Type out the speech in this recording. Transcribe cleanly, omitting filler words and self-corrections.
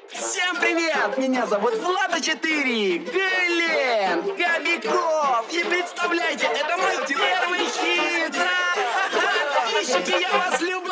Всем привет! Меня зовут Влада 4, Глен Кобяков. И представляйте, это мой первый хит! Подписчики, я вас люблю!